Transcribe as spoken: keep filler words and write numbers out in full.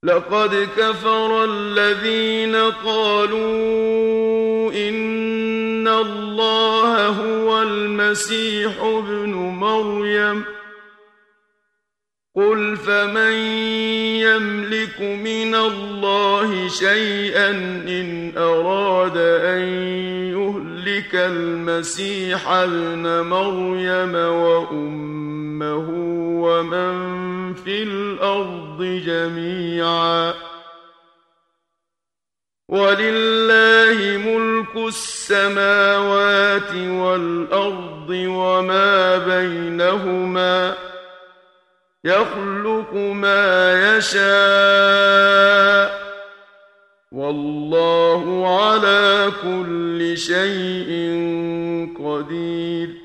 لقد كفر الذين قالوا إن الله هو المسيح ابن مريم قل فمن يملك من الله شيئا إن أراد أن يهلك المسيح ابن مريم وأمه ومن في الأرض جميعا ولله ملك السماوات والأرض وما بينهما يخلق ما يشاء والله على كل شيء قدير